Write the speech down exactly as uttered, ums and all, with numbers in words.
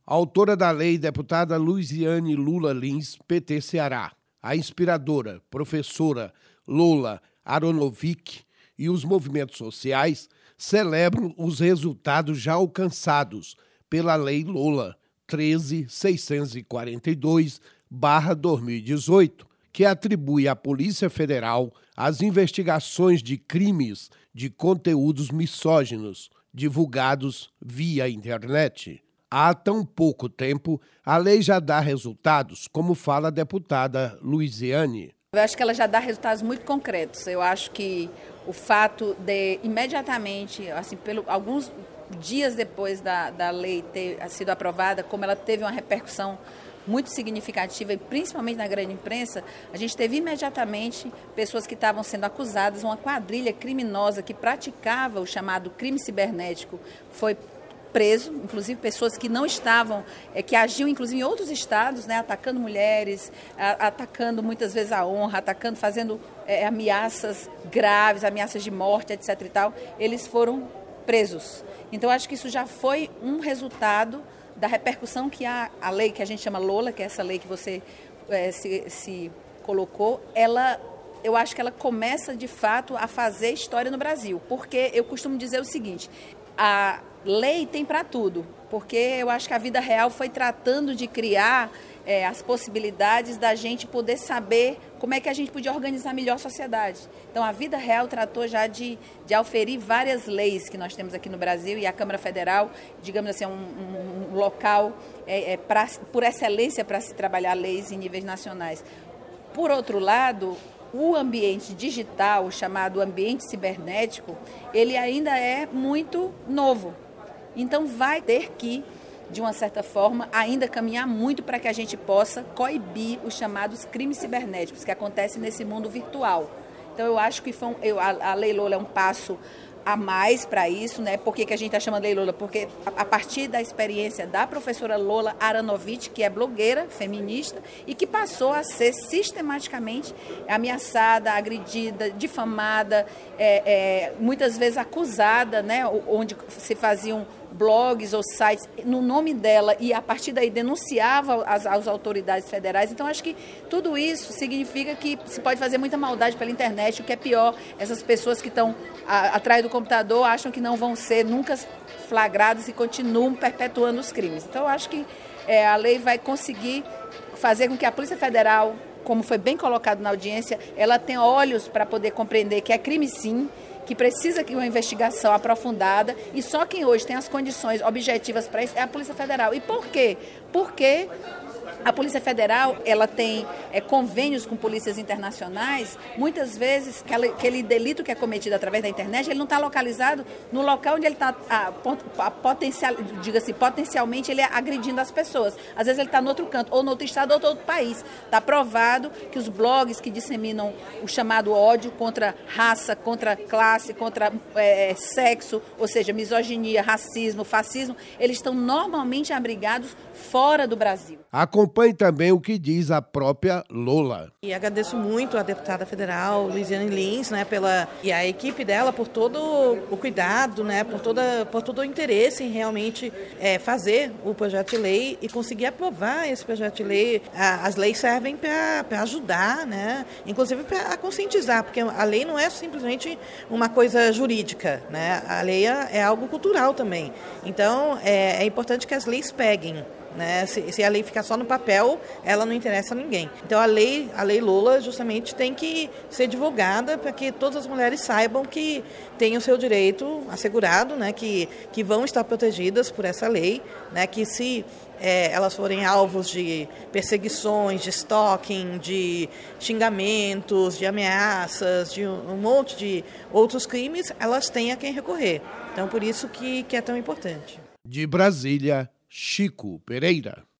A autora da lei, deputada Luiziane Lula Lins, P T Ceará. A inspiradora, professora Lola Aronovic e os movimentos sociais celebram os resultados já alcançados pela Lei Lola treze mil seiscentos e quarenta e dois barra dois mil e dezoito, que atribui à Polícia Federal as investigações de crimes de conteúdos misóginos divulgados via internet. Há tão pouco tempo, a lei já dá resultados, como fala a deputada Luiziane. Eu acho que ela já dá resultados muito concretos. Eu acho que o fato de, imediatamente, assim, pelo, alguns dias depois da, da lei ter sido aprovada, como ela teve uma repercussão muito significativa, e principalmente na grande imprensa, a gente teve imediatamente pessoas que estavam sendo acusadas, uma quadrilha criminosa que praticava o chamado crime cibernético, foi preso, inclusive pessoas que não estavam, é, que agiam inclusive em outros estados, né, atacando mulheres, a, atacando muitas vezes a honra, atacando, fazendo é, ameaças graves, ameaças de morte, etc e tal, eles foram presos. Então, acho que isso já foi um resultado da repercussão que a, a lei que a gente chama Lola, que é essa lei que você é, se, se colocou, ela, eu acho que ela começa de fato a fazer história no Brasil, porque eu costumo dizer o seguinte: a lei tem para tudo, porque eu acho que a vida real foi tratando de criar é, as possibilidades da gente poder saber como é que a gente podia organizar melhor a sociedade. Então, a vida real tratou já de, de auferir várias leis que nós temos aqui no Brasil, e a Câmara Federal, digamos assim, é um, um, um local é, é pra, por excelência para se trabalhar leis em níveis nacionais. Por outro lado, o ambiente digital, chamado ambiente cibernético, ele ainda é muito novo. Então, vai ter que, de uma certa forma, ainda caminhar muito para que a gente possa coibir os chamados crimes cibernéticos que acontecem nesse mundo virtual. Então, eu acho que foi um, eu, a, a Lei Lola é um passo a mais para isso, né? Por que que a gente está chamando de Lei Lola? Porque a, a partir da experiência da professora Lola Aronovic, que é blogueira feminista e que passou a ser sistematicamente ameaçada, agredida, difamada, é, é, muitas vezes acusada, né? Onde se faziam blogs ou sites no nome dela e a partir daí denunciava as, as autoridades federais. Então, acho que tudo isso significa que se pode fazer muita maldade pela internet. O que é pior, essas pessoas que estão a, atrás do computador acham que não vão ser nunca flagradas e continuam perpetuando os crimes. Então, eu acho que é, a lei vai conseguir fazer com que a Polícia Federal, como foi bem colocado na audiência, ela tenha olhos para poder compreender que é crime sim, que precisa de uma investigação aprofundada, e só quem hoje tem as condições objetivas para isso é a Polícia Federal. E por quê? Porque a Polícia Federal, ela tem é, convênios com polícias internacionais. Muitas vezes, aquele, aquele delito que é cometido através da internet, ele não está localizado no local onde ele está, potencial, diga-se, potencialmente ele é agredindo as pessoas. Às vezes ele está no outro canto, ou no outro estado, ou no outro país. Está provado que os blogs que disseminam o chamado ódio contra raça, contra classe, contra é, sexo, ou seja, misoginia, racismo, fascismo, eles estão normalmente abrigados fora do Brasil. Acompanhe também o que diz a própria Lola. E agradeço muito à deputada federal Luiziane Lins, né, pela, e a equipe dela por todo o cuidado, né, por, toda, por todo o interesse em realmente é, fazer o projeto de lei e conseguir aprovar esse projeto de lei. As leis servem para ajudar, né, inclusive para conscientizar, porque a lei não é simplesmente uma coisa jurídica, né, a lei é algo cultural também. Então, é, é importante que as leis peguem. Né? Se, se a lei ficar só no papel, ela não interessa a ninguém. Então a lei, a lei Lola justamente tem que ser divulgada para que todas as mulheres saibam que têm o seu direito assegurado, né? que, que vão estar protegidas por essa lei, né? Que se é, elas forem alvos de perseguições, de stalking, de xingamentos, de ameaças, de um, um monte de outros crimes, elas têm a quem recorrer. Então por isso que, que é tão importante. De Brasília, Chico Pereira.